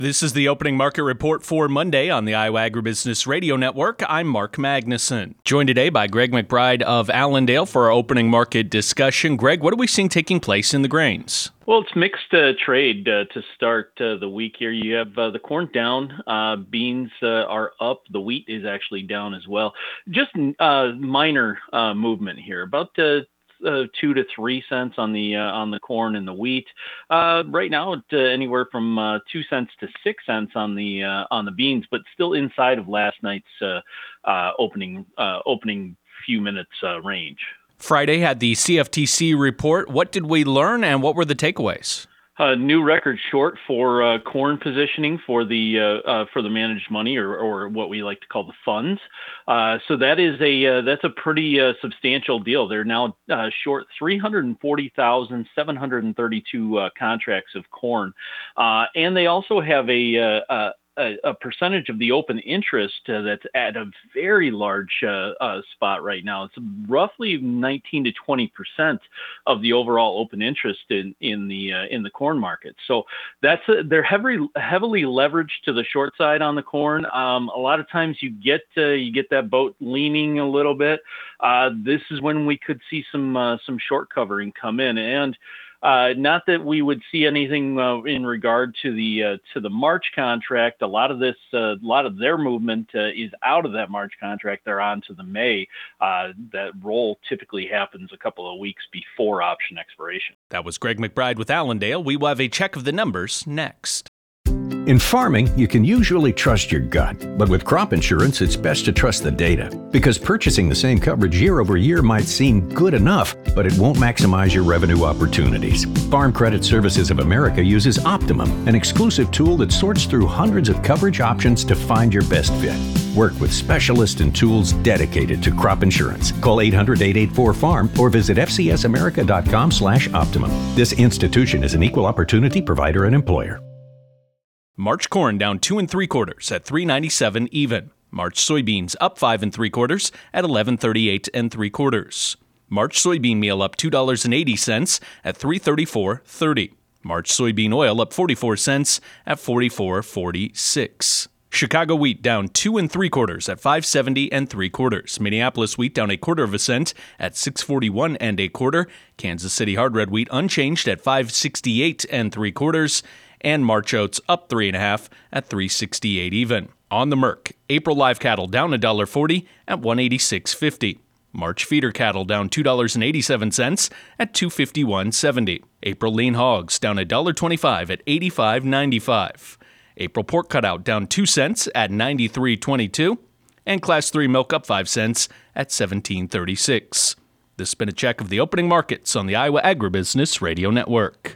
This is the opening market report for Monday on the Iowa Agribusiness Radio Network. I'm Mark Magnuson. Joined today by Greg McBride of Allendale for our opening market discussion. Greg, what are we seeing taking place in the grains? Well, it's mixed trade to start the week here. You have the corn down, beans are up, the wheat is actually down as well. Just minor movement here, about 2 to 3 cents on the corn and the wheat. Right now, anywhere from 2 cents to 6 cents on the beans, but still inside of last night's opening few minutes range. Friday had the CFTC report. What did we learn, and what were the takeaways? New record short for corn positioning for the managed money or what we like to call the funds. So that's a pretty substantial deal. They're now short 340,732 contracts of corn, and they also have a percentage of the open interest that's at a very large spot right now. It's roughly 19 to 20% of the overall open interest in the corn market. So they're heavily leveraged to the short side on the corn. A lot of times you get that boat leaning a little bit. This is when we could see some short covering come in, and not that we would see anything in regard to the March contract. A lot of their movement is out of that March contract. They're on to the May. That roll typically happens a couple of weeks before option expiration. That was Greg McBride with Allendale. We will have a check of the numbers next. In farming, you can usually trust your gut, but with crop insurance, it's best to trust the data. Because purchasing the same coverage year over year might seem good enough, but it won't maximize your revenue opportunities. Farm Credit Services of America uses Optimum, an exclusive tool that sorts through hundreds of coverage options to find your best fit. Work with specialists and tools dedicated to crop insurance. Call 800-884-FARM or visit fcsamerica.com/optimum. This institution is an equal opportunity provider and employer. March corn down 2 3/4 at $3.97 even. March soybeans up 5 3/4 at $11.38 3/4. March soybean meal up $2.80 at $3.3430. March soybean oil up 44 cents at $44.46. Chicago wheat down 2 3/4 at $5.70 3/4. Minneapolis wheat down 1/4 cent at $6.41 1/4. Kansas City hard red wheat unchanged at $5.68 3/4. And March oats up 3 1/2 at $3.68 even. On the Merc, April live cattle down $1.40 at $186.50. March feeder cattle down $2.87 at $251.70. April lean hogs down $1.25 at $85.95. April pork cutout down 2 cents at $93.22. And Class 3 milk up 5 cents at $17.36. This has been a check of the opening markets on the Iowa Agribusiness Radio Network.